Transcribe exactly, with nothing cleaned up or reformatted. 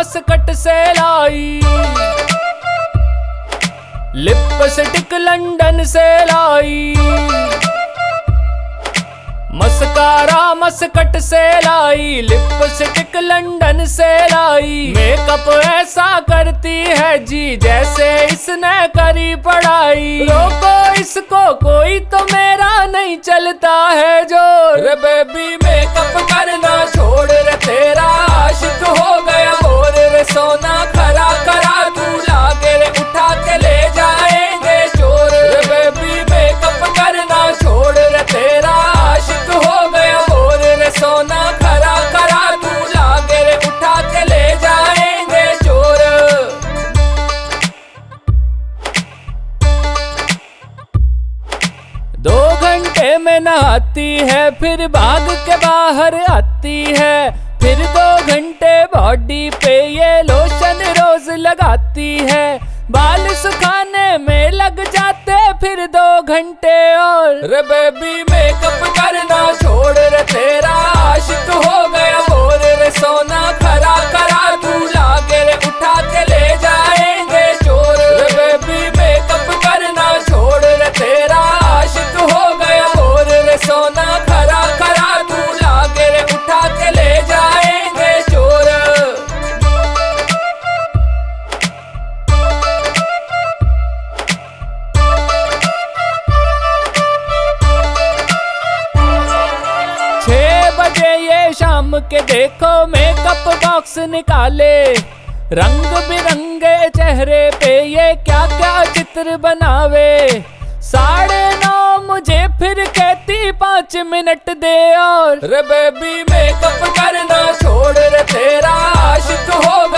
Muscat से लाई, lipstick London से लाई, mascara Muscat से लाई, लिपस्टिक लंदन से लाई। मेकअप ऐसा करती है जी जैसे इसने करी पढ़ाई। रोको इसको कोई तो मेरा नहीं चलता है जोर। रे बेबी मेकअप करना छोड़ रे, तेरा आशिक हो गया बोर रे। सोना खरा करा तू लागे रे, उठा के ले जाएंगे चोर। रे बेबी मेकअप करना छोड़ रे, तेरा आशिक हो गया बोर रे। सोना खरा करा तू लागे रे, उठा के ले जाएंगे चोर। दो घंटे में नहाती है, फिर भाग के बाहर आती है, फिर दो घंटे बॉडी पे ये लोशन रोज लगाती है। बाल सुखाने में लग जाते फिर दो घंटे और। रे बेबी मेकअप करना छोड़ रे, तेरा आशिक हो गया बोर रे। सोना खरा करा तू लागे रे, उठा के ले जाएंगे चोर। रे बेबी मेकअप करना छोड़ रे, तेरा आशिक हो गया बोर रे। सोना खरा करा तू लागे रे, उठा के ले जाएंगे चोर। छह बजे ये शाम के देखो मेकअप बॉक्स निकाले, रंग बिरंगे चेहरे पे ये क्या क्या चित्र बनावे। साढ़े नौ मुझे फिर कहती पाँच मिनट दे और। रे बेबी मेकअप करना छोड़ रे, तेरा आशिक हो